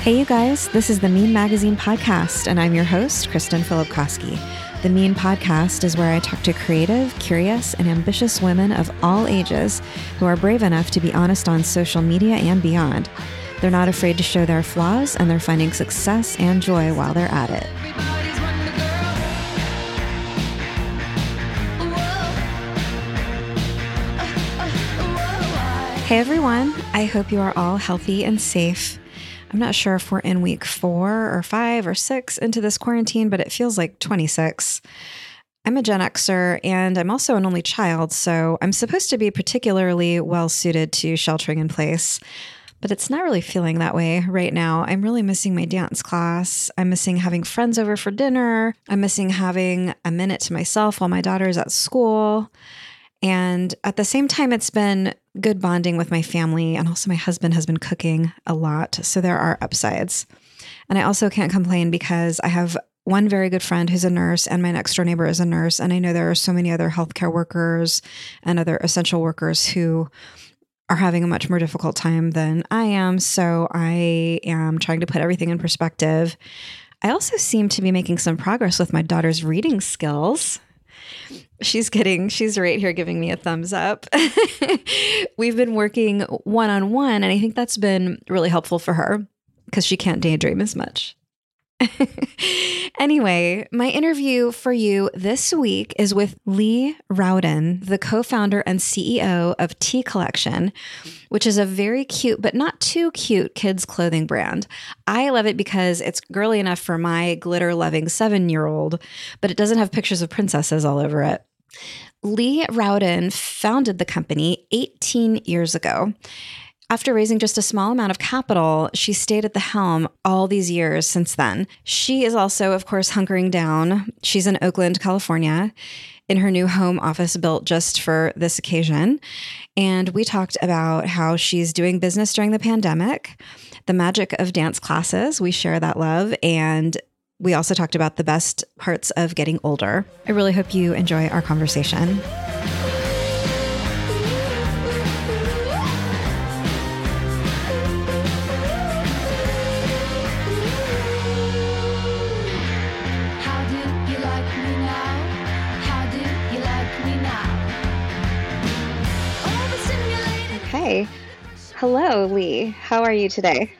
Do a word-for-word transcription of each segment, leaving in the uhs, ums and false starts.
Hey, you guys, this is the Mean Magazine podcast, and I'm your host, Kristen Filipkowski. The Mean podcast is where I talk to creative, curious, and ambitious women of all ages who are brave enough to be honest on social media and beyond. They're not afraid to show their flaws, and they're finding success and joy while they're at it. Hey, everyone. I hope you are all healthy and safe. I'm not sure if we're in week four or five or six into this quarantine, but it feels like twenty-six. I'm a Gen Xer and I'm also an only child, so I'm supposed to be particularly well suited to sheltering in place, but it's not really feeling that way right now. I'm really missing my dance class. I'm missing having friends over for dinner. I'm missing having a minute to myself while my daughter is at school. And at the same time, it's been good bonding with my family. And also my husband has been cooking a lot. So there are upsides. And I also can't complain because I have one very good friend who's a nurse and my next door neighbor is a nurse. And I know there are so many other healthcare workers and other essential workers who are having a much more difficult time than I am. So I am trying to put everything in perspective. I also seem to be making some progress with my daughter's reading skills. She's getting, she's right here giving me a thumbs up. We've been working one-on-one, and I think that's been really helpful for her because she can't daydream as much. Anyway, my interview for you this week is with Lee Rowden, the co-founder and C E O of Tea Collection, which is a very cute, but not too cute kids clothing brand. I love it because it's girly enough for my glitter-loving seven-year-old, but it doesn't have pictures of princesses all over it. Lee Rowden founded the company eighteen years ago. After raising just a small amount of capital, she stayed at the helm all these years since then. She is also, of course, hunkering down. She's in Oakland, California, in her new home office built just for this occasion. And we talked about how she's doing business during the pandemic, the magic of dance classes. We share that love. And we also talked about the best parts of getting older. I really hope you enjoy our conversation. Okay. Hello, Lee. How are you today?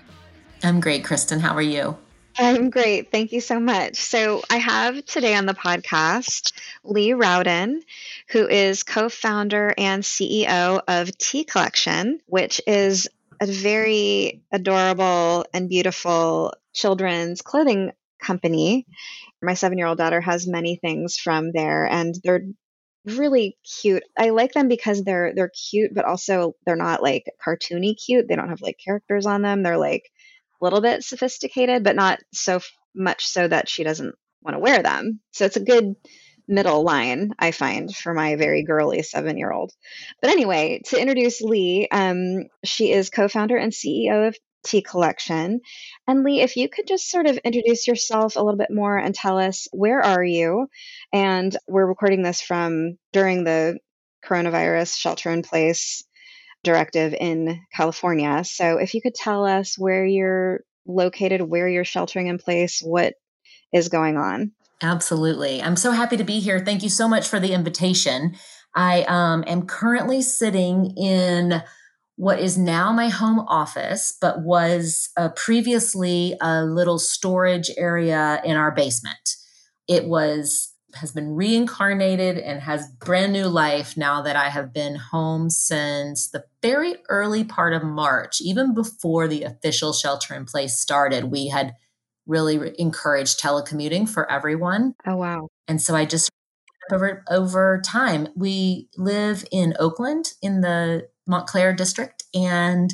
I'm great, Kristen. How are you? I'm great. Thank you so much. So I have today on the podcast Lee Rowden, who is co-founder and C E O of Tea Collection, which is a very adorable and beautiful children's clothing company. My seven-year-old daughter has many things from there, and they're really cute. I like them because they're they're cute, but also they're not like cartoony cute. They don't have like characters on them. They're like a little bit sophisticated, but not so f- much so that she doesn't want to wear them. So it's a good middle line, I find, for my very girly seven-year-old. But anyway, to introduce Lee, um, she is co-founder and C E O of Tea Collection. And Lee, if you could just sort of introduce yourself a little bit more and tell us, where are you? And we're recording this from during the coronavirus shelter in place directive in California. So if you could tell us where you're located, where you're sheltering in place, what is going on. Absolutely. I'm so happy to be here. Thank you so much for the invitation. I um, am currently sitting in what is now my home office, but was uh, previously a little storage area in our basement. It was has been reincarnated and has brand new life now that I have been home since the very early part of March. Even before the official shelter in place started, we had really re- encouraged telecommuting for everyone. Oh, wow. And so I just over over time, we live in Oakland in the Montclair district, and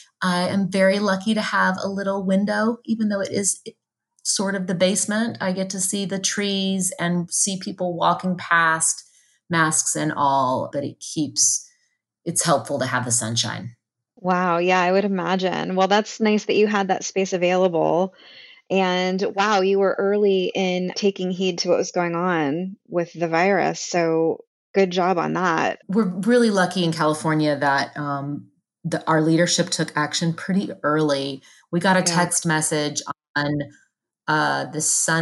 I am very lucky to have a little window, even though it is sort of the basement. I get to see the trees and see people walking past, masks and all, but it keeps, it's helpful to have the sunshine. Wow. Yeah, I would imagine. Well, that's nice that you had that space available. And wow, you were early in taking heed to what was going on with the virus. So good job on that. We're really lucky in California that um, the, our leadership took action pretty early. We got a Yeah. text message on uh, the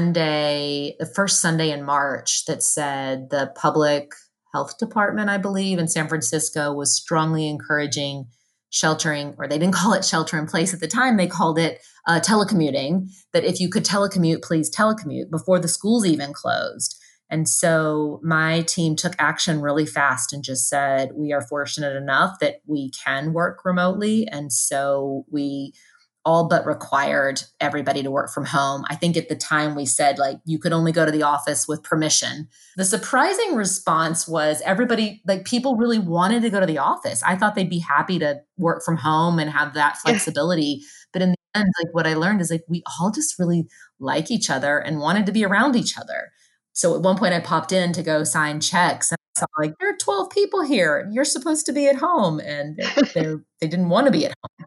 Sunday, the first Sunday in March, that said the public health department, I believe, in San Francisco was strongly encouraging sheltering, or they didn't call it shelter in place at the time. They called it uh, telecommuting, that if you could telecommute, please telecommute, before the schools even closed. And so my team took action really fast and just said, we are fortunate enough that we can work remotely. And so we all but required everybody to work from home. I think at the time we said, like, you could only go to the office with permission. The surprising response was everybody, like, people really wanted to go to the office. I thought they'd be happy to work from home and have that flexibility. But in the end, like, what I learned is, like, we all just really like each other and wanted to be around each other. So at one point I popped in to go sign checks, and I saw, like, there are twelve people here. You're supposed to be at home. And they're, they didn't want to be at home.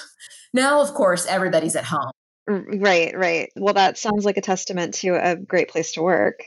Now, of course, everybody's at home. Right, right. Well, that sounds like a testament to a great place to work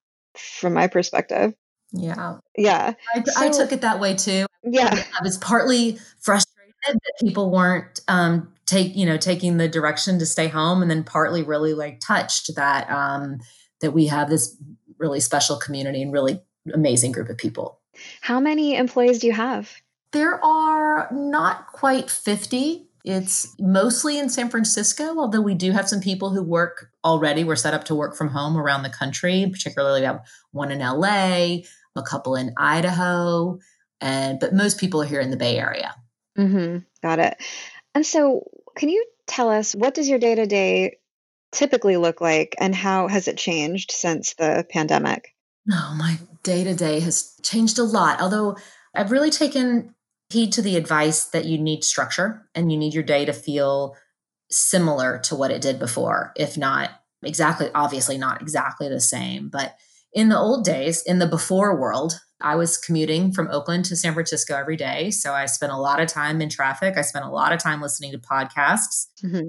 from my perspective. Yeah. Yeah. I, So, I took it that way too. yeah. I was partly frustrated that people weren't um, take, you know, taking the direction to stay home, and then partly really, like, touched that um, that we have this really special community and really amazing group of people. How many employees do you have? There are not quite fifty. It's mostly in San Francisco, although we do have some people who work already. We're set up to work from home around the country. Particularly, we have one in L A, a couple in Idaho, and but most people are here in the Bay Area. Mm-hmm. Got it. And so, can you tell us, what does your day-to-day typically look like, and how has it changed since the pandemic? No, my day to day has changed a lot. Although I've really taken heed to the advice that you need structure and you need your day to feel similar to what it did before, if not exactly, obviously not exactly the same. But in the old days, in the before world, I was commuting from Oakland to San Francisco every day. So I spent a lot of time in traffic. I spent a lot of time listening to podcasts, Mm-hmm.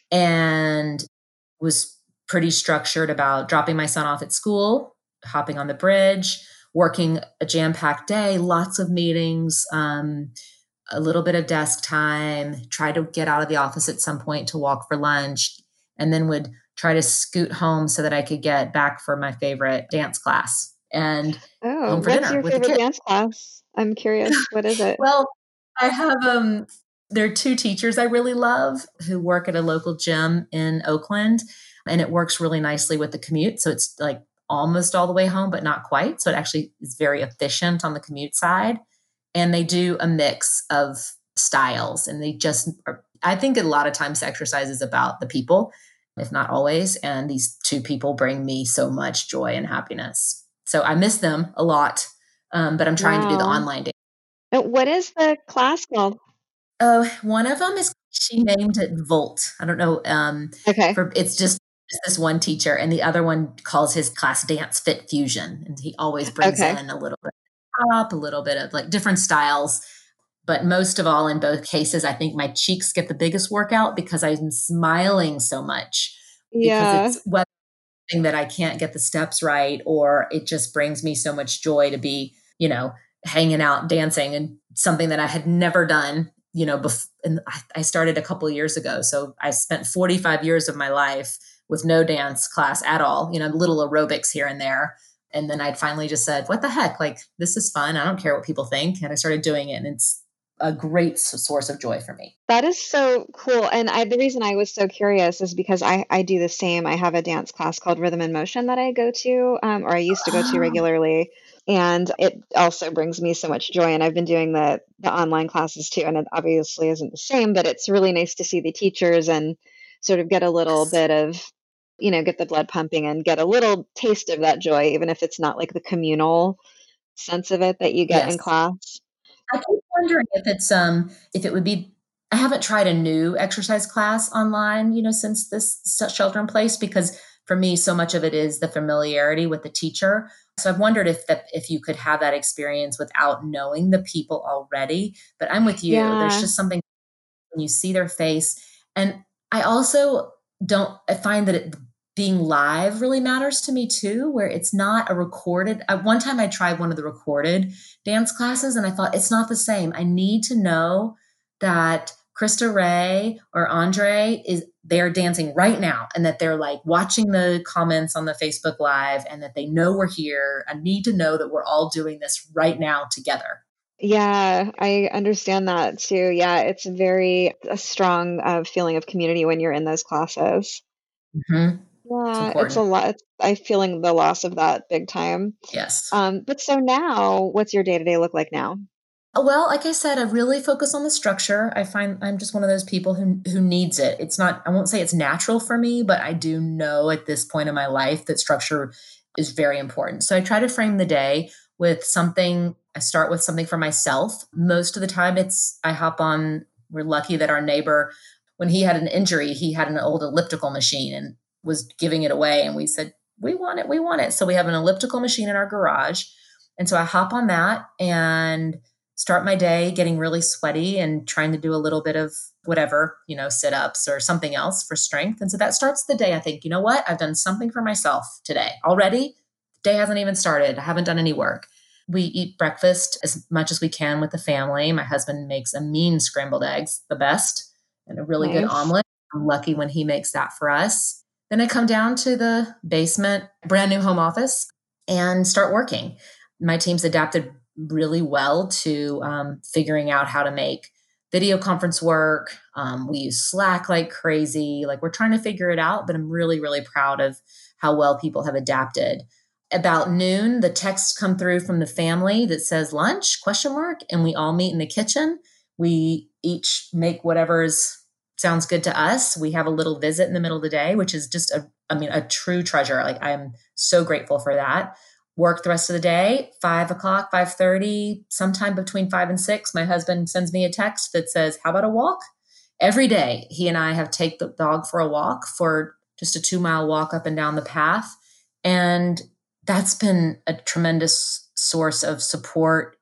and was pretty structured about dropping my son off at school, hopping on the bridge, working a jam-packed day, lots of meetings, um, a little bit of desk time, try to get out of the office at some point to walk for lunch, and then would try to scoot home so that I could get back for my favorite dance class and Oh, home for what's dinner your with the favorite kids. dance class? I'm curious. What is it? Well, I have um there are two teachers I really love who work at a local gym in Oakland, and it works really nicely with the commute. So it's like almost all the way home, but not quite. So it actually is very efficient on the commute side. And they do a mix of styles, and they just are, I think a lot of times exercise is about the people, if not always. And these two people bring me so much joy and happiness. So I miss them a lot, um, but I'm trying to do the Wow. online day. Uh, What is the class called? Oh, one of them is, she named it Volt. I don't know. Um, Okay. for it's just, just this one teacher, and the other one calls his class Dance Fit Fusion, and he always brings Okay. in a little bit of pop, a little bit of, like, different styles. But most of all, in both cases, I think my cheeks get the biggest workout because I'm smiling so much, because Yeah. it's whether that I can't get the steps right, or it just brings me so much joy to be, you know, hanging out, dancing, and something that I had never done, you know, bef- and I, I started a couple of years ago. So I spent forty-five years of my life with no dance class at all, you know, little aerobics here and there. And then I'd finally just said, what the heck? Like, this is fun. I don't care what people think. And I started doing it, and it's a great s- source of joy for me. That is so cool. And I, the reason I was so curious is because I, I do the same. I have a dance class called Rhythm and Motion that I go to, um, or I used to go to Oh, regularly. And it also brings me so much joy. And I've been doing the, the online classes too. And it obviously isn't the same, but it's really nice to see the teachers and sort of get a little yes. bit of, you know, get the blood pumping and get a little taste of that joy, even if it's not like the communal sense of it that you get in Yes. class. I keep wondering if it's um if it would be. I haven't tried a new exercise class online, you know, since this s- shelter in place, because for me, so much of it is the familiarity with the teacher. So I've wondered if that if you could have that experience without knowing the people already. But I'm with you. There's Yeah. just something when you see their face, and I also don't. I find that it, being live really matters to me too, where it's not a recorded. I, one time I tried one of the recorded dance classes, and I thought it's not the same. I need to know that Krista Ray or Andre is they're dancing right now, and that they're like watching the comments on the Facebook Live, and that they know we're here. I need to know that we're all doing this right now together. Yeah, I understand that too. Yeah, it's very a strong uh, feeling of community when you're in those classes. Mm-hmm. It's Yeah, it's a important. lot. I'm feeling the loss of that big time. Yes. Um, but so now, what's your day to day look like now? Uh, Well, like I said, I really focus on the structure. I find I'm just one of those people who who needs it. It's not, I won't say it's natural for me, but I do know at this point in my life that structure is very important. So I try to frame the day with something. I start with something for myself. Most of the time it's I hop on, we're lucky that our neighbor, when he had an injury, he had an old elliptical machine and was giving it away, and we said, "We want it, we want it." So we have an elliptical machine in our garage. And so I hop on that and start my day getting really sweaty and trying to do a little bit of whatever, you know, sit ups or something else for strength. And so that starts the day. I think, you know what? I've done something for myself today already. The day hasn't even started. I haven't done any work. We eat breakfast as much as we can with the family. My husband makes a mean scrambled eggs, the best, and a really good Nice. omelet. I'm lucky when he makes that for us. Then I come down to the basement, brand new home office, and start working. My team's adapted really well to um, figuring out how to make video conference work. Um, we use Slack like crazy. Like we're trying to figure it out, but I'm really, really proud of how well people have adapted. About noon, the texts come through from the family that says lunch question mark, and we all meet in the kitchen. We each make whatever's sounds good to us. We have a little visit in the middle of the day, which is just a, I mean, a true treasure. Like I'm so grateful for that. Work the rest of the day, five o'clock, five thirty, sometime between five and six. My husband sends me a text that says, "How about a walk?" Every day, he and I have take the dog for a walk, for just a two mile walk up and down the path. And that's been a tremendous source of support,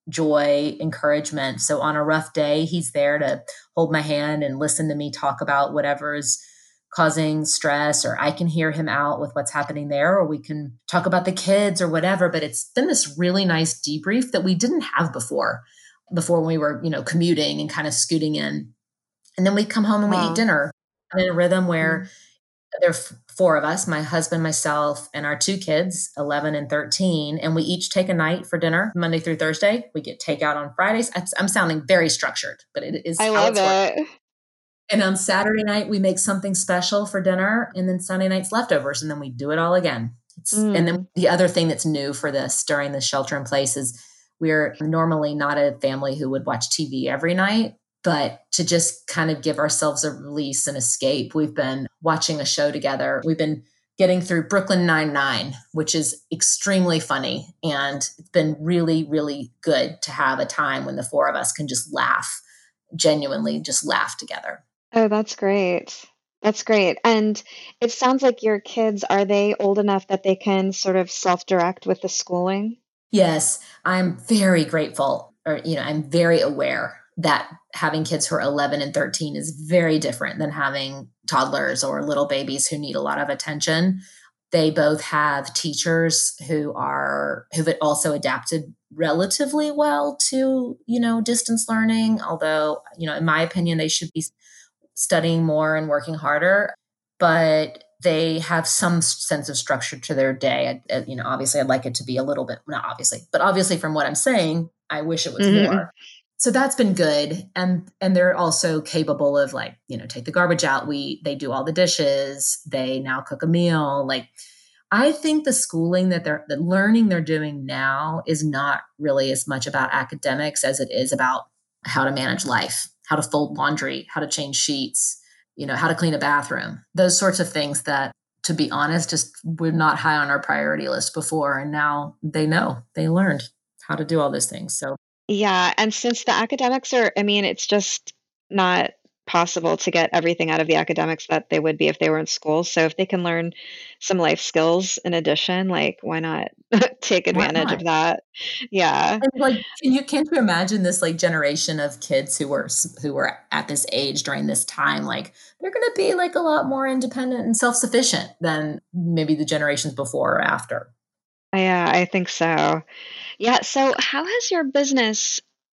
joy, encouragement. So on a rough day, he's there to hold my hand and listen to me talk about whatever is causing stress, or I can hear him out with what's happening there, or we can talk about the kids or whatever. But it's been this really nice debrief that we didn't have before, before we were, you know, commuting and kind of scooting in. And then we come home and we eat Wow. dinner. I'm in a rhythm where Mm. there are f- four of us, my husband, myself, and our two kids, eleven and thirteen. And we each take a night for dinner Monday through Thursday. We get takeout on Fridays. I'm I'm sounding very structured, but it is I how love it's worked. it. And on Saturday night, we make something special for dinner, and then Sunday night's leftovers, and then we do it all again. It's, and then Mm. the other thing that's new for this during the shelter in place is we're normally not a family who would watch T V every night, but to just kind of give ourselves a release and escape, we've been watching a show together. We've been getting through Brooklyn Nine-Nine, which is extremely funny. And it's been really, really good to have a time when the four of us can just laugh, genuinely just laugh together. Oh, that's great. That's great. And it sounds like your kids, are they old enough that they can sort of self-direct with the schooling? Yes, I'm very grateful, or, you know, I'm very aware that having kids who are eleven and thirteen is very different than having toddlers or little babies who need a lot of attention. They both have teachers who are, who've also adapted relatively well to, you know, distance learning, although, you know, in my opinion, they should be studying more and working harder, but they have some sense of structure to their day. I, I- you know, obviously, I'd like it to be a little bit, not obviously, but obviously, from what I'm saying, I wish it was Mhm. more. So that's been good, and and they're also capable of, like, you know, take the garbage out. We they do all the dishes. They now cook a meal. Like, I think the schooling that they're the learning they're doing now is not really as much about academics as it is about how to manage life, how to fold laundry, how to change sheets, you know, how to clean a bathroom. Those sorts of things that, to be honest, just were not high on our priority list before, and now they know. They learned how to do all those things. So Yeah, and since the academics are, I mean, it's just not possible to get everything out of the academics that they would be if they were in school. So if they can learn some life skills in addition, like why not take why advantage of not? that? Yeah. And, like, can you can't you imagine this, like, generation of kids who were s who were at this age during this time? Like, they're gonna be, like, a lot more independent and self-sufficient than maybe the generations before or after. Yeah, I think so. Yeah, so how has your business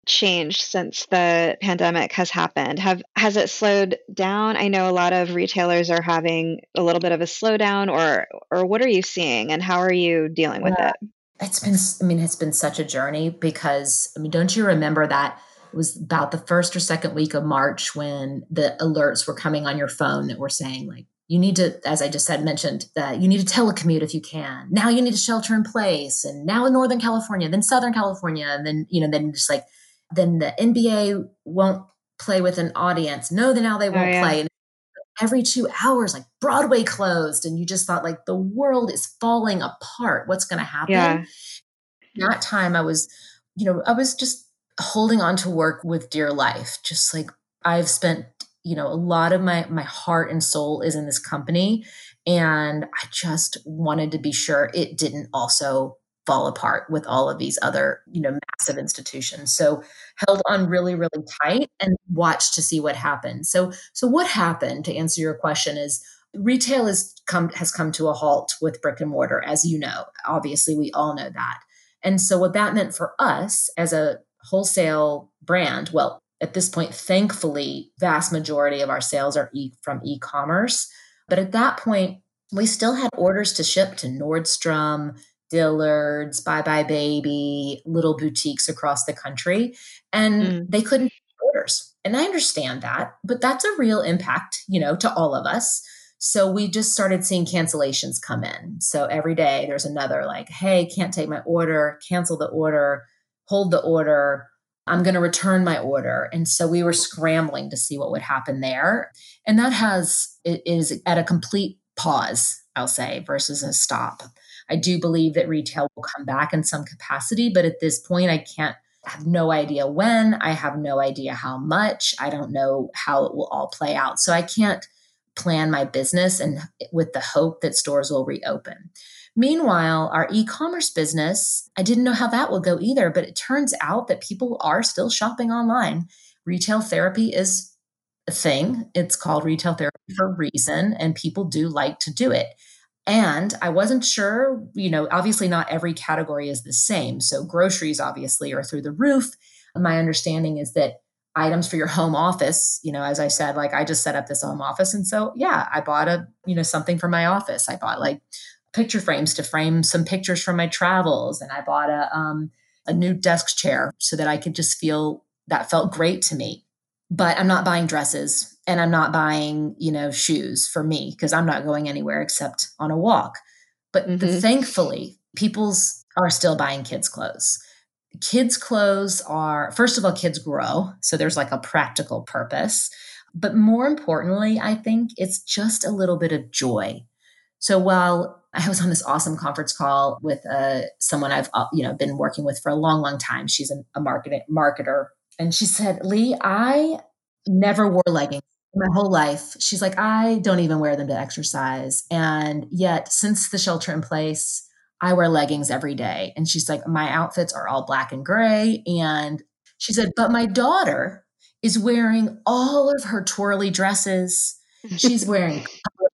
changed since the pandemic has happened? Have has it slowed down? I know a lot of retailers are having a little bit of a slowdown, or or what are you seeing and how are you dealing with Uh, it? it's been, s- I mean, it's been such a journey because, I mean, don't you remember that it was about the first or second week of March when the alerts were coming on your phone that were saying, like, you need to, as I just said, mentioned that you need to telecommute if you can. Now you need to shelter in place. And now in Northern California, then Southern California, and then, you know, then just like, then the N B A won't play with an audience. No, then now they Oh won't yeah. play. Every two hours, like Broadway closed, and you just thought like the world is falling apart. What's going to happen? Yeah. That time I was, you know, I was just holding on to work with dear life. Just like I've spent, you know, a lot of my my heart and soul is in this company, and I just wanted to be sure it didn't also fall apart with all of these other, you know, massive institutions. So held on really, really tight and watched to see what happened. So so what happened, to answer your question, is retail has come has come to a halt with brick and mortar, as you know. Obviously, we all know that. And so, what that meant for us as a wholesale brand, well, at this point, thankfully, vast majority of our sales are e- from e-commerce. But at that point, we still had orders to ship to Nordstrom, Dillard's, Bye Bye Baby, little boutiques across the country, and Mm. they couldn't get orders. And I understand that, but that's a real impact, you know, to all of us. So we just started seeing cancellations come in. So every day there's another like, hey, can't take my order, cancel the order, hold the order. I'm going to return my order. And so we were scrambling to see what would happen there. And that has, it is at a complete pause, I'll say, versus a stop. I do believe that retail will come back in some capacity, but at this point, I can't I have no idea when. I have no idea how much. I don't know how it will all play out. So I can't plan my business and with the hope that stores will reopen. Meanwhile, our e-commerce business, I didn't know how that would go either, but it turns out that people are still shopping online. Retail therapy is a thing. It's called retail therapy for a reason, and people do like to do it. And I wasn't sure, you know, obviously not every category is the same. So groceries obviously are through the roof. My understanding is that items for your home office, you know, as I said, like I just set up this home office. And so, yeah, I bought a, you know, something for my office. I bought like picture frames to frame some pictures from my travels. And I bought a, um, a new desk chair so that I could just feel that felt great to me. But I'm not buying dresses and I'm not buying, you know, shoes for me because I'm not going anywhere except on a walk. But the, Hmm. thankfully, people's are still buying kids' clothes. Kids' clothes are, first of all, kids grow. So there's like a practical purpose. But more importantly, I think it's just a little bit of joy. So while I was on this awesome conference call with uh, someone I've uh, you know been working with for a long, long time. She's a, a marketing marketer, and she said, "Lee, I never wore leggings my whole life." She's like, "I don't even wear them to exercise, and yet since the shelter in place, I wear leggings every day." And she's like, "My outfits are all black and gray," and she said, "But my daughter is wearing all of her twirly dresses. She's wearing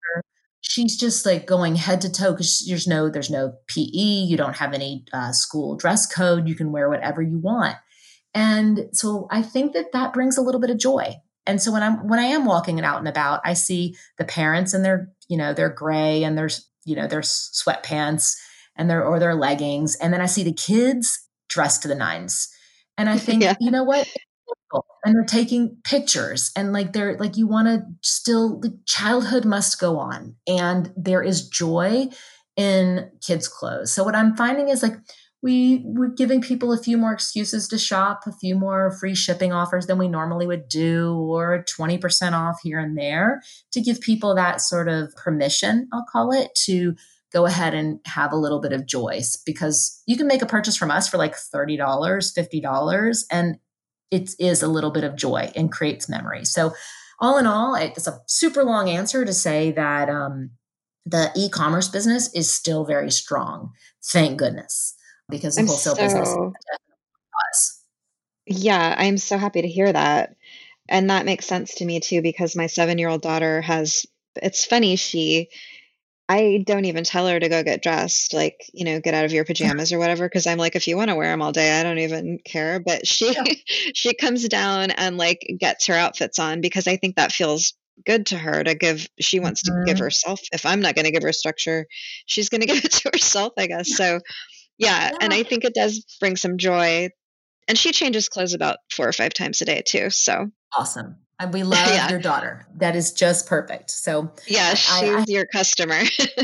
she's just like going head to toe because there's no there's no P E. You don't have any uh, school dress code. You can wear whatever you want. And so I think that that brings a little bit of joy. And so when I'm when I am walking out and about, I see the parents and their you know their gray and their you know their sweatpants and their or their leggings, and then I see the kids dressed to the nines. And I think, Yeah. you know what? And they're taking pictures and like they're like you want to still the childhood must go on and there is joy in kids clothes. So what I'm finding is like we we're giving people a few more excuses to shop, a few more free shipping offers than we normally would do, or twenty percent off here and there to give people that sort of permission, I'll call it, to go ahead and have a little bit of joy because you can make a purchase from us for like thirty dollars fifty dollars and it is a little bit of joy and creates memory. So, all in all, it's a super long answer to say that um, the e-commerce business is still very strong. Thank goodness, because the I'm wholesale business so, was. yeah, I'm so happy to hear that. And that makes sense to me too, because my seven year old daughter has, it's funny, she I don't even tell her to go get dressed, like, you know, get out of your pajamas or whatever, because I'm like, if you want to wear them all day, I don't even care. But she Yeah. she comes down and like gets her outfits on because I think that feels good to her to give. She wants to give Mhm. herself. If I'm not going to give her structure, she's going to give it to herself, I guess. So yeah, and Yeah. I think it does bring some joy. And she changes clothes about four or five times a day too. So Awesome. And we love yeah, your daughter. That is just perfect. So yeah, I, I, she's I your customer.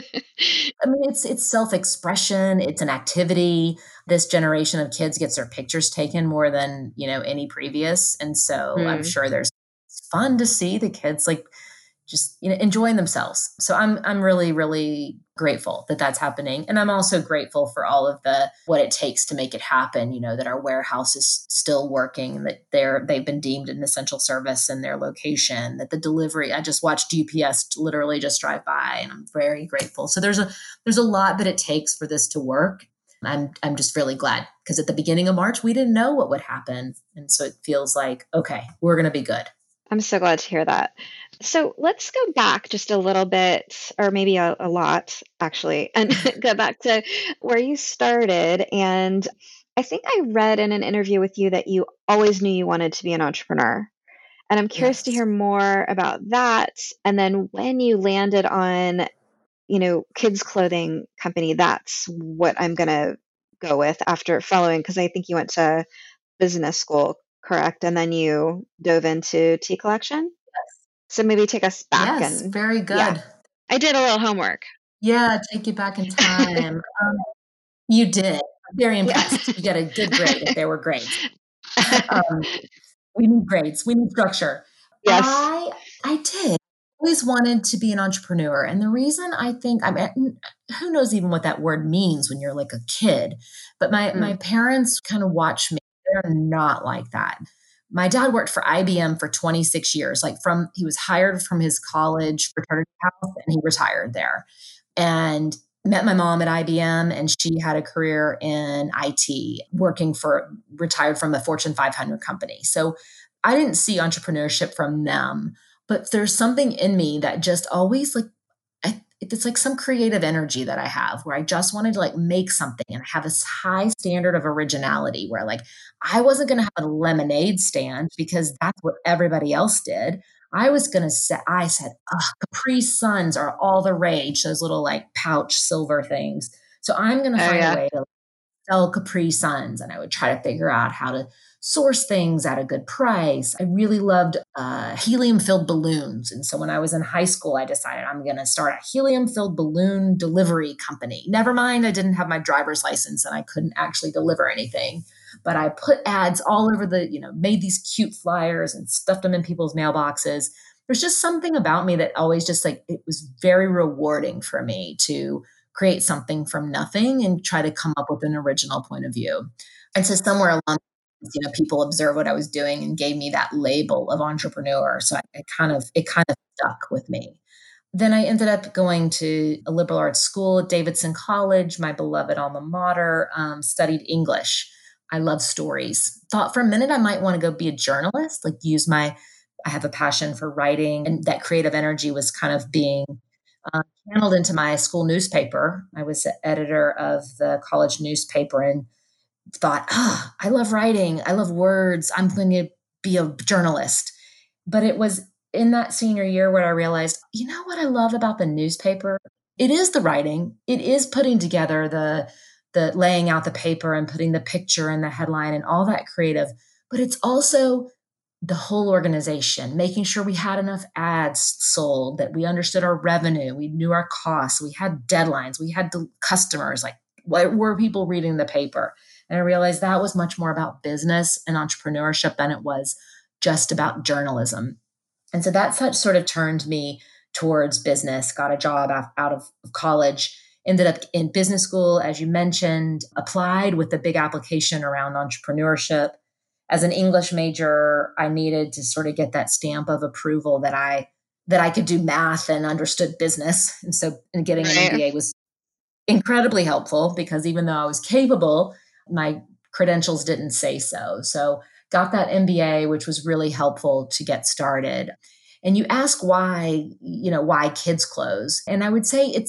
I mean, it's it's self-expression, it's an activity. This generation of kids gets their pictures taken more than, you know, any previous. And so I'm Mm. sure there's it's fun to see the kids like just, you know, enjoying themselves. So I'm I'm really really grateful that that's happening, and I'm also grateful for all of the what it takes to make it happen, you know, that our warehouse is still working, that they're they've been deemed an essential service in their location, that the delivery, I just watched U P S literally just drive by, and I'm very grateful. So there's a there's a lot that it takes for this to work. I'm I'm just really glad because at the beginning of March we didn't know what would happen, and so it feels like okay, we're going to be good. I'm so glad to hear that. So let's go back just a little bit, or maybe a, a lot actually, and go back to where you started. And I think I read in an interview with you that you always knew you wanted to be an entrepreneur. And I'm curious to Yes. hear more about that. And then when you landed on, you know, kids clothing company, that's what I'm going to go with after following, because I think you went to business school, correct? And then you dove into tea collection. So maybe take us back Yes, and very yeah, good. I did a little homework. Yeah, take you back in time. Um, you did. I'm very Yeah. impressed. You got a good grade if there were grades. Um, we need grades. We need structure. Yes. I I did. Always wanted to be an entrepreneur, and the reason I think I mean, who knows even what that word means when you're like a kid, but my my Mm. parents kind of watched me. They're not like that. My dad worked for I B M for twenty-six years. Like from he was hired from his college fraternity house and he retired there. And met my mom at I B M and she had a career in I T working for retired from a Fortune five hundred company. So I didn't see entrepreneurship from them, but there's something in me that just always like I, it's like some creative energy that I have where I just wanted to like make something and have this high standard of originality where like I wasn't going to have a lemonade stand because that's what everybody else did. I was going to set, I said, oh, Capri Suns are all the rage, those little like pouch silver things. So I'm going to Oh find a yeah. way to sell Capri Suns, and I would try to figure out how to source things at a good price. I really loved uh, helium filled balloons. And so when I was in high school, I decided I'm going to start a helium filled balloon delivery company. Never mind, I didn't have my driver's license and I couldn't actually deliver anything. But I put ads all over the, you know, made these cute flyers and stuffed them in people's mailboxes. There's just something about me that always just like, it was very rewarding for me to create something from nothing and try to come up with an original point of view. And so somewhere along, you know, people observed what I was doing and gave me that label of entrepreneur. So I, it kind of it kind of stuck with me. Then I ended up going to a liberal arts school at Davidson College, my beloved alma mater, um, studied English. I love stories. Thought for a minute I might want to go be a journalist, like use my, I have a passion for writing, and that creative energy was kind of being uh, channeled into my school newspaper. I was the editor of the college newspaper and thought, ah, oh, I love writing. I love words. I'm going to be a journalist. But it was in that senior year where I realized, you know what I love about the newspaper? It is the writing. It is putting together the the laying out the paper and putting the picture and the headline and all that creative. But it's also the whole organization, making sure we had enough ads sold, that we understood our revenue, we knew our costs, we had deadlines, we had the customers, like what were people reading the paper? And I realized that was much more about business and entrepreneurship than it was just about journalism. And so that such sort of turned me towards business, got a job out of college, ended up in business school, as you mentioned, applied with a big application around entrepreneurship. As an English major, I needed to sort of get that stamp of approval that I that I could do math and understood business. And so and getting an Right. M B A was incredibly helpful because even though I was capable, my credentials didn't say so. So got that M B A, which was really helpful to get started. And you ask why, you know, why kids clothes. And I would say it's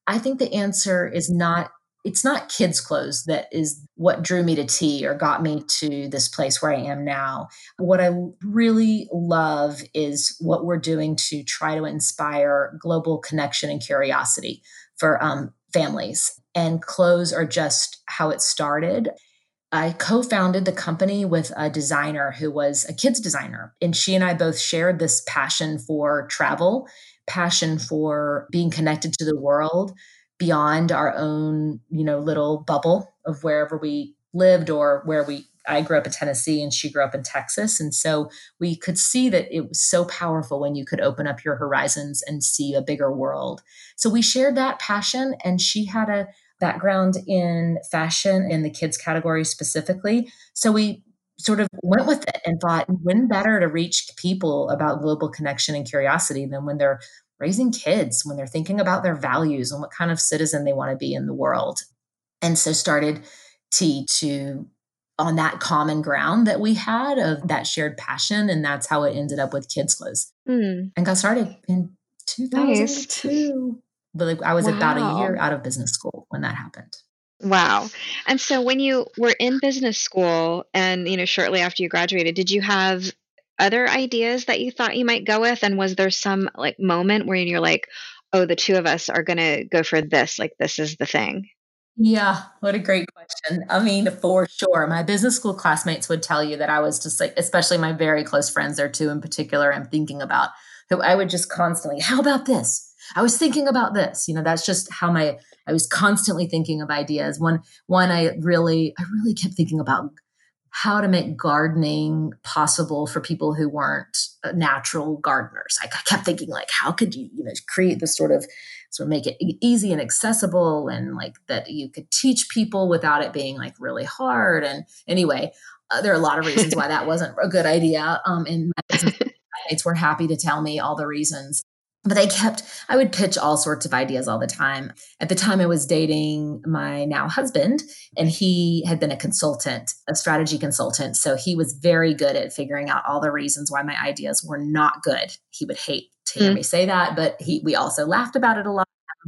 I think the answer is not, it's not kids' clothes that is what drew me to tea or got me to this place where I am now. What I really love is what we're doing to try to inspire global connection and curiosity for um, families. And clothes are just how it started. I co founded the company with a designer who was a kids designer. And she and I both shared this passion for travel, passion for being connected to the world beyond our own, you know, little bubble of wherever we lived or where we, I grew up in Tennessee and she grew up in Texas. And so we could see that it was so powerful when you could open up your horizons and see a bigger world. So we shared that passion, and she had a background in fashion in the kids category specifically. So we sort of went with it and thought, when better to reach people about global connection and curiosity than when they're raising kids, when they're thinking about their values and what kind of citizen they want to be in the world. And so started Tea to on that common ground that we had of that shared passion. And that's how it ended up with kids clothes Mm, and got started in nice. two thousand two. But like I was about a year Wow. out of business school when that happened. Wow. And so when you were in business school and, you know, shortly after you graduated, did you have other ideas that you thought you might go with? And was there some like moment where you're like, oh, the two of us are going to go for this, like this is the thing? Yeah, what a great question. I mean, for sure. My business school classmates would tell you that I was just like, especially my very close friends, there two in particular, I'm thinking about, who I would just constantly, how about this? I was thinking about this. You know, that's just how my, I was constantly thinking of ideas. One, one, I really, I really kept thinking about how to make gardening possible for people who weren't uh, natural gardeners. I kept thinking, like, how could you, you know, create this sort of, sort of make it e- easy and accessible, and like that you could teach people without it being like really hard. And anyway, uh, there are a lot of reasons why that wasn't a good idea. Um, and my business mates were happy to tell me all the reasons. But they kept, I would pitch all sorts of ideas all the time. At the time, I was dating my now husband, and he had been a consultant, a strategy consultant. So he was very good at figuring out all the reasons why my ideas were not good. He would hate to hear Mm, me say that, but he, we also laughed about it a lot.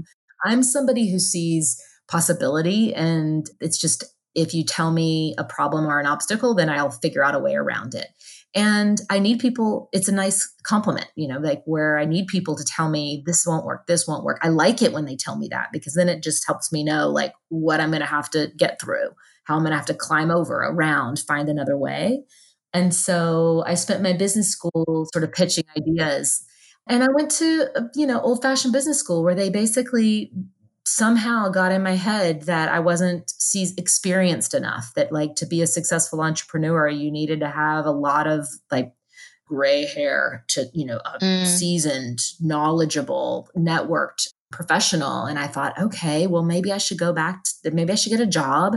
I'm somebody who sees possibility, and it's just, if you tell me a problem or an obstacle, then I'll figure out a way around it. And I need people, it's a nice compliment, you know, like where I need people to tell me this won't work, this won't work. I like it when they tell me that, because then it just helps me know like what I'm going to have to get through, how I'm going to have to climb over, around, find another way. And so I spent my business school sort of pitching ideas. And I went to, uh, you know, old fashioned business school where they basically somehow got in my head that I wasn't seas- experienced enough, that like to be a successful entrepreneur, you needed to have a lot of like gray hair to, you know, a mm, seasoned, knowledgeable, networked professional. And I thought, okay, well, maybe I should go back to, maybe I should get a job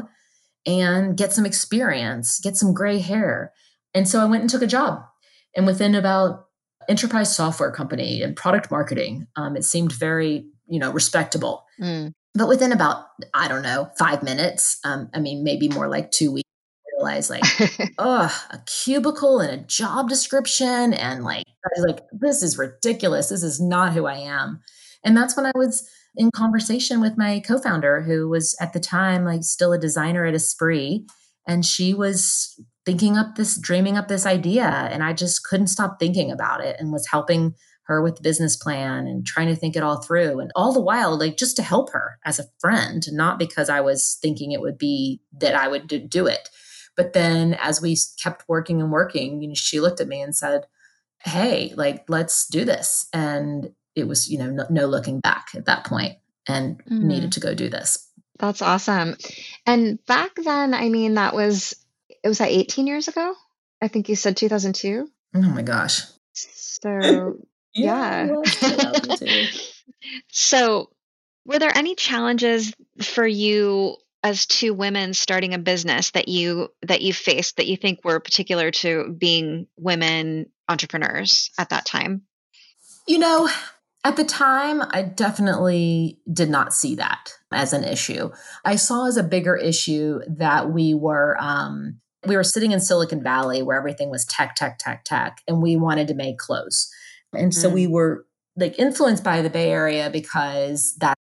and get some experience, get some gray hair. And so I went and took a job. And within about enterprise software company and product marketing, um, it seemed very, you know, respectable. mm. But within about, I don't know, five minutes, um, I mean, maybe more like two weeks, I realized like, oh, a cubicle and a job description. And like, I was like, this is ridiculous. This is not who I am. And that's when I was in conversation with my co-founder, who was at the time like still a designer at Esprit. And she was thinking up this, dreaming up this idea. And I just couldn't stop thinking about it, and was helping her with the business plan and trying to think it all through. And all the while, like just to help her as a friend, not because I was thinking it would be that I would do it. But then as we kept working and working, you know, she looked at me and said, hey, like, let's do this. And it was, you know, no, no looking back at that point, and needed Mm, to go do this. that's awesome. And back then, I mean, that was, it was that eighteen years ago? I think you said two thousand two. Oh my gosh. So, Yeah, it yeah. was two thousand two. So, were there any challenges for you as two women starting a business that you that you faced that you think were particular to being women entrepreneurs at that time? You know, at the time, I definitely did not see that as an issue. I saw as a bigger issue that we were um, we were sitting in Silicon Valley where everything was tech, tech, tech, tech, and we wanted to make clothes. And so we Mm, were like influenced by the Bay Area because that's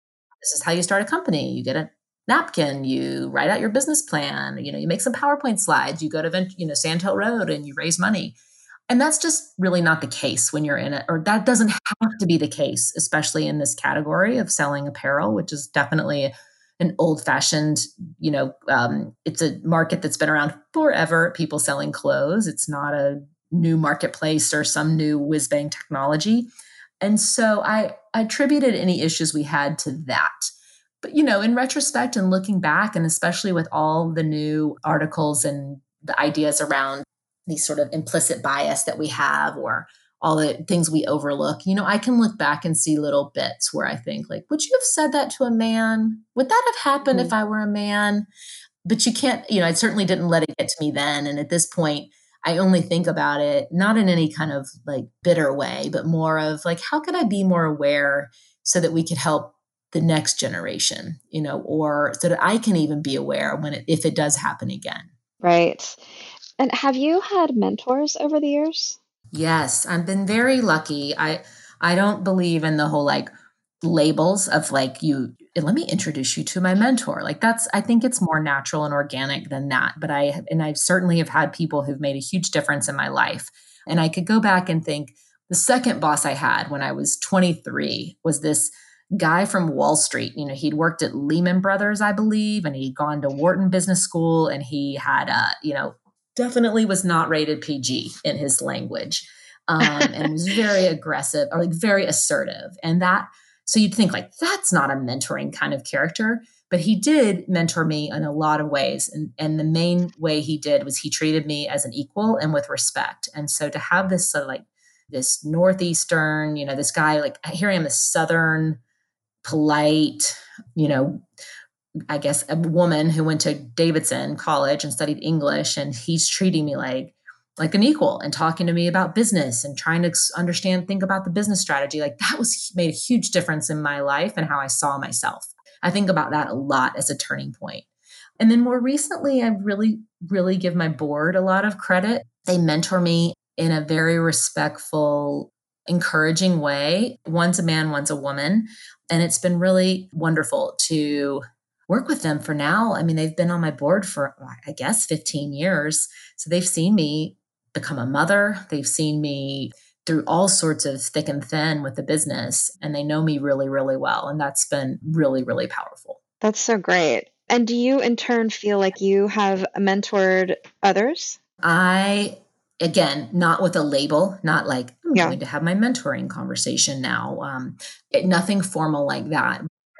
this is how you start a company. You get a napkin, you write out your business plan, you know, you make some PowerPoint slides, you go to, Vent- you know, Sand Hill Road and you raise money. And that's just really not the case when you're in it, or that doesn't have to be the case, especially in this category of selling apparel, which is definitely an old fashioned, you know, um, it's a market that's been around forever. People selling clothes. It's not a new marketplace or some new whiz bang technology. And so I, I attributed any issues we had to that. But, you know, in retrospect and looking back, and especially with all the new articles and the ideas around these sort of implicit bias that we have, or all the things we overlook, you know, I can look back and see little bits where I think like, would you have said that to a man? Would that have happened mm-hmm. if I were a man? But you can't, you know, I certainly didn't let it get to me then. And at this point, I only think about it, not in any kind of like bitter way, but more of like, how could I be more aware so that we could help the next generation, you know, or so that I can even be aware when it, if it does happen again. Right. And have you had mentors over the years? Yes, I've been very lucky. I I don't believe in the whole like labels of like you let me introduce you to my mentor. Like that's I think it's more natural and organic than that. But I and I certainly have had people who've made a huge difference in my life. And I could go back and think the second boss I had when I was twenty-three was this guy from Wall Street. You know, he'd worked at Lehman Brothers, I believe, and he'd gone to Wharton Business School, and he had a, you know, definitely was not rated P G in his language, um, and was very aggressive or like very assertive. And that, so you'd think like, that's not a mentoring kind of character, but he did mentor me in a lot of ways. And, and the main way he did was he treated me as an equal and with respect. And so to have this sort of like this Northeastern, you know, this guy, like here I am, a Southern, polite, you know, I guess a woman who went to Davidson College and studied English, and he's treating me like like an equal and talking to me about business and trying to understand, think about the business strategy. Like that was made a huge difference in my life and how I saw myself. I think about that a lot as a turning point. And then more recently, I really, really give my board a lot of credit. They mentor me in a very respectful, encouraging way. One's a man, one's a woman. And it's been really wonderful to work with them for now. I mean, they've been on my board for, I guess, fifteen years. So they've seen me become a mother. They've seen me through all sorts of thick and thin with the business, and they know me really, really well. And that's been really, really powerful. That's so great. And do you in turn feel like you have mentored others? I, again, not with a label, not like I'm yeah. going to have my mentoring conversation now. Um, it, nothing formal like that.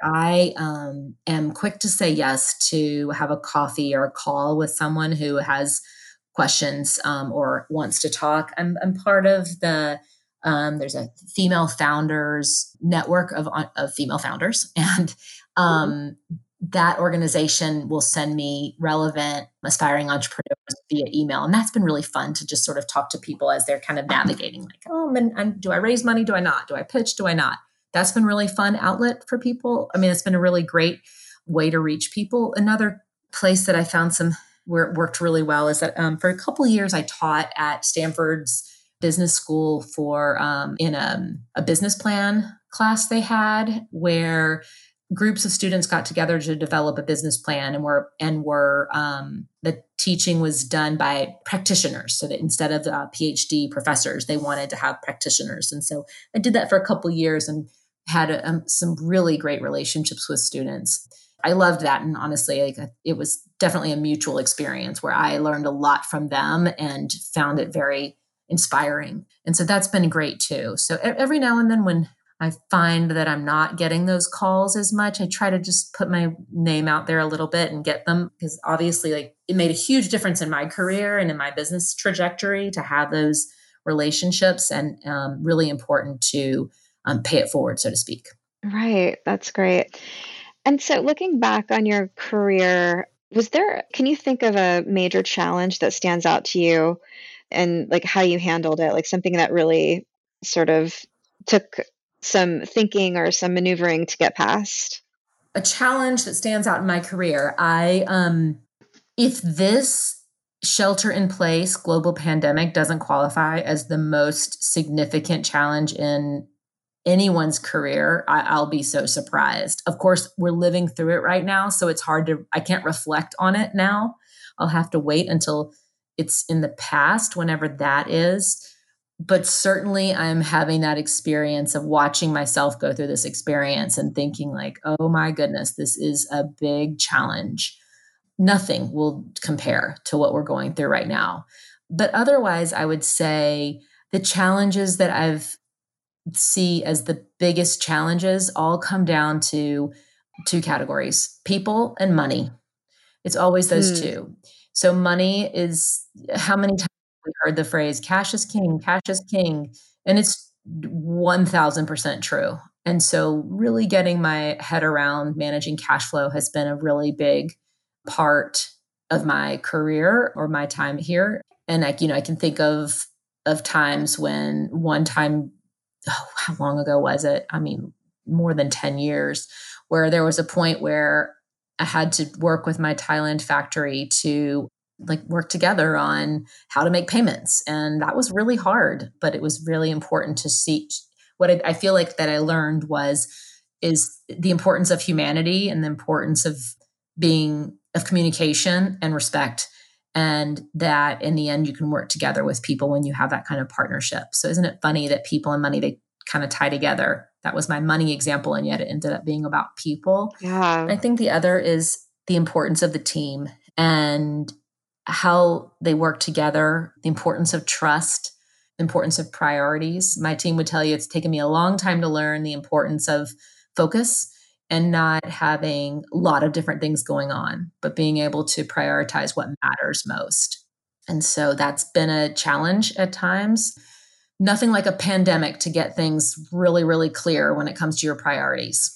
I um, am quick to say yes to have a coffee or a call with someone who has questions um, or wants to talk. I'm, I'm part of the, um, there's a female founders network of, of female founders. And um, mm-hmm. that organization will send me relevant aspiring entrepreneurs via email. And that's been really fun to just sort of talk to people as they're kind of navigating like, oh, and, and do I raise money? Do I not? Do I pitch? Do I not? That's been really fun outlet for people. I mean, it's been a really great way to reach people. Another place that I found some where it worked really well is that um, for a couple of years, I taught at Stanford's business school for um, in a, a business plan class they had where groups of students got together to develop a business plan, and were and were um, the teaching was done by practitioners, so that instead of uh, PhD professors, they wanted to have practitioners. And so I did that for a couple of years and had um, some really great relationships with students. I loved that, and honestly, like, it was definitely a mutual experience where I learned a lot from them and found it very inspiring. And so that's been great too. So every now and then when I find that I'm not getting those calls as much, I try to just put my name out there a little bit and get them, because obviously like it made a huge difference in my career and in my business trajectory to have those relationships, and um, really important to um, pay it forward, so to speak. Right. That's great. And so looking back on your career, was there, can you think of a major challenge that stands out to you and like how you handled it? Like something that really sort of took some thinking or some maneuvering to get past? A challenge that stands out in my career. I, um, if this shelter in place global pandemic doesn't qualify as the most significant challenge in anyone's career, I, I'll be so surprised. Of course, we're living through it right now, so it's hard to, I can't reflect on it now. I'll have to wait until it's in the past, whenever that is. But certainly I'm having that experience of watching myself go through this experience and thinking like, oh my goodness, this is a big challenge. Nothing will compare to what we're going through right now. But otherwise, I would say the challenges that I've see as the biggest challenges all come down to two categories: people and money. It's always those Mm. two. So money is, how many times have we heard the phrase cash is king, cash is king, and it's one thousand percent true. And so really getting my head around managing cash flow has been a really big part of my career or my time here. And I, you know, I can think of of times when one time, oh, how long ago was it? I mean, more than ten years, where there was a point where I had to work with my Thailand factory to like work together on how to make payments. And that was really hard, but it was really important to see. What I, I feel like that I learned was, is the importance of humanity and the importance of being, of communication and respect. And that in the end, you can work together with people when you have that kind of partnership. So isn't it funny that people and money, they kind of tie together? That was my money example, and yet it ended up being about people. Yeah. I think the other is the importance of the team and how they work together, the importance of trust, the importance of priorities. My team would tell you it's taken me a long time to learn the importance of focus and not having a lot of different things going on, but being able to prioritize what matters most. And so that's been a challenge at times. Nothing like a pandemic to get things really, really clear when it comes to your priorities.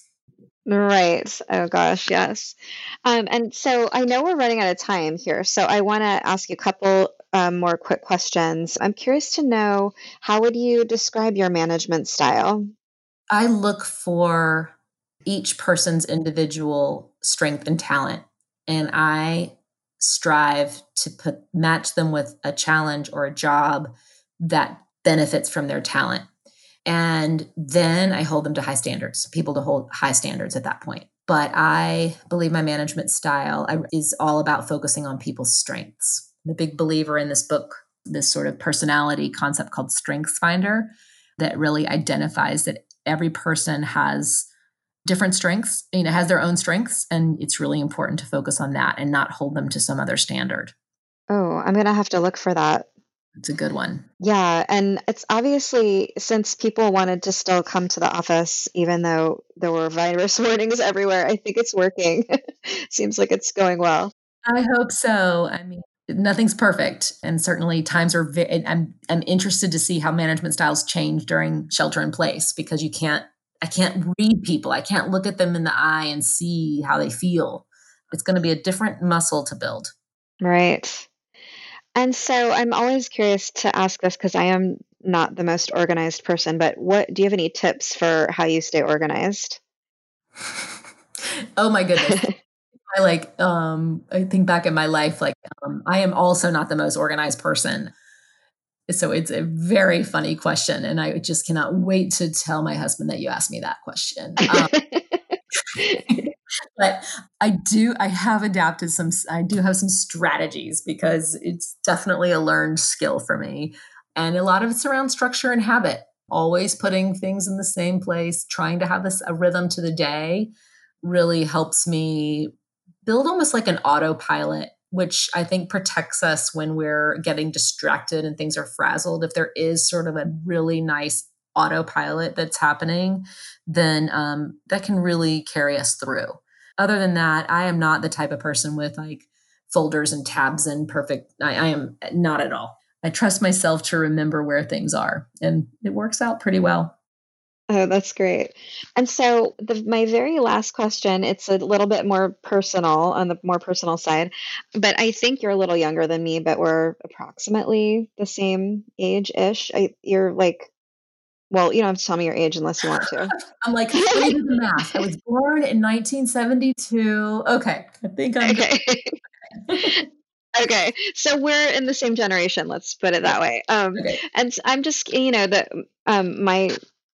Right. Oh gosh, yes. Um, and so I know we're running out of time here, so I want to ask you a couple um, more quick questions. I'm curious to know, how would you describe your management style? I look for each person's individual strength and talent, and I strive to put match them with a challenge or a job that benefits from their talent. And then I hold them to high standards, people to hold high standards at that point. But I believe my management style is all about focusing on people's strengths. I'm a big believer in this book, this sort of personality concept called Strengths Finder, that really identifies that every person has different strengths, you know, has their own strengths. And it's really important to focus on that and not hold them to some other standard. Oh, I'm gonna have to look for that. It's a good one. Yeah, and it's obviously, since people wanted to still come to the office, even though there were virus warnings everywhere, I think it's working. Seems like it's going well. I hope so. I mean, nothing's perfect, and certainly times are. Ve- I'm I'm interested to see how management styles change during shelter in place, because you can't. I can't read people. I can't look at them in the eye and see how they feel. It's going to be a different muscle to build. Right. And so I'm always curious to ask this because I am not the most organized person, but what do you have any tips for how you stay organized? Oh my goodness. I like um I think back in my life, like um, I am also not the most organized person. So it's a very funny question, and I just cannot wait to tell my husband that you asked me that question. Um, but I do, I have adapted some, I do have some strategies, because it's definitely a learned skill for me. And a lot of it's around structure and habit, always putting things in the same place, trying to have this a rhythm to the day really helps me build almost like an autopilot, which I think protects us when we're getting distracted and things are frazzled. If there is sort of a really nice autopilot that's happening, then um, that can really carry us through. Other than that, I am not the type of person with like folders and tabs and perfect. I, I am not at all. I trust myself to remember where things are, and it works out pretty well. Oh, that's great. And so the my very last question, it's a little bit more personal, on the more personal side, but I think you're a little younger than me, but we're approximately the same age-ish. I, you're like, well, you don't have to tell me your age unless you want to. I'm like, let me do the math. I was born in nineteen seventy-two. Okay, I think I'm good. Okay. Okay, so we're in the same generation, let's put it Yeah. that way. Um, Okay. and s- I'm just, you know, that um, my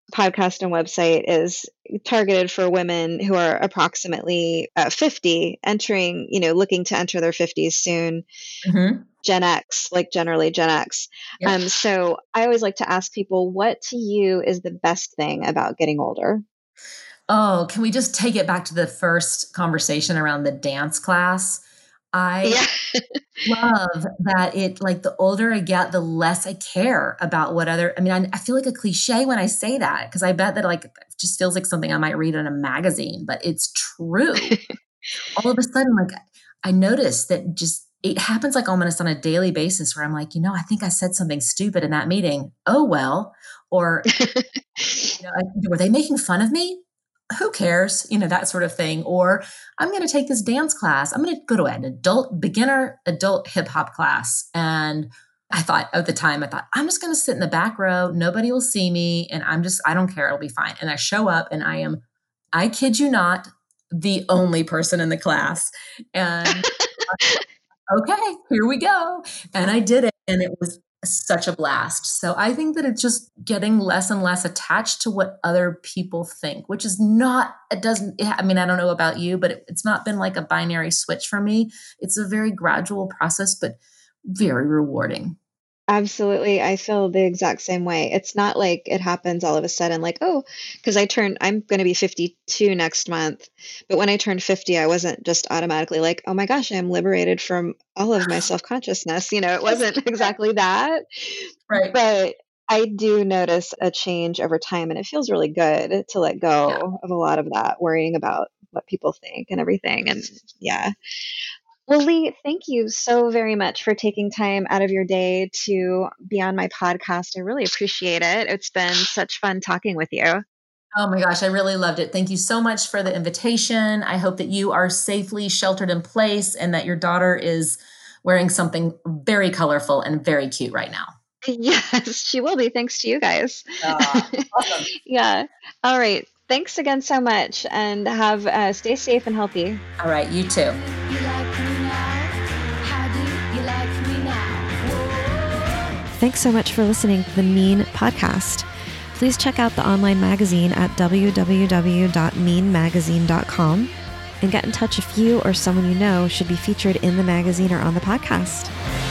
podcast and website is targeted for women who are approximately uh, fifty, entering, you know, looking to enter their fifties soon. Mm-hmm. Gen X, like generally Gen X. Yep. Um, so I always like to ask people, what to you is the best thing about getting older? Oh, can we just take it back to the first conversation around the dance class? I yeah. love that it, like, the older I get, the less I care about what other, I mean, I, I feel like a cliche when I say that, because I bet that, like, it just feels like something I might read in a magazine, but it's true. All of a sudden, like, I noticed that just, it happens like almost on a daily basis where I'm like, you know, I think I said something stupid in that meeting. Oh, well, or, you know, I, were they making fun of me? Who cares? You know, that sort of thing. Or I'm going to take this dance class. I'm going to go to an adult, beginner adult hip hop class. And I thought at the time, I thought, I'm just going to sit in the back row. Nobody will see me. And I'm just, I don't care. It'll be fine. And I show up and I am, I kid you not, the only person in the class. And okay, here we go. And I did it. And it was such a blast. So I think that it's just getting less and less attached to what other people think, which is not, it doesn't, I mean, I don't know about you, but it, it's not been like a binary switch for me. It's a very gradual process, but very rewarding. Absolutely. I feel the exact same way. It's not like it happens all of a sudden, like, oh, because I turned, I'm going to be fifty-two next month. But when I turned fifty, I wasn't just automatically like, oh my gosh, I'm liberated from all of my self-consciousness. You know, it wasn't exactly that. Right. But I do notice a change over time, and it feels really good to let go yeah. of a lot of that, worrying about what people think and everything. And yeah. Well, Lee, thank you so very much for taking time out of your day to be on my podcast. I really appreciate it. It's been such fun talking with you. Oh my gosh, I really loved it. Thank you so much for the invitation. I hope that you are safely sheltered in place and that your daughter is wearing something very colorful and very cute right now. Yes, she will be. Thanks to you guys. Uh, awesome. Yeah. All right. Thanks again so much, and have uh, stay safe and healthy. All right. You too. Thanks so much for listening to the Mean Podcast. Please check out the online magazine at w w w dot mean magazine dot com and get in touch if you or someone you know should be featured in the magazine or on the podcast.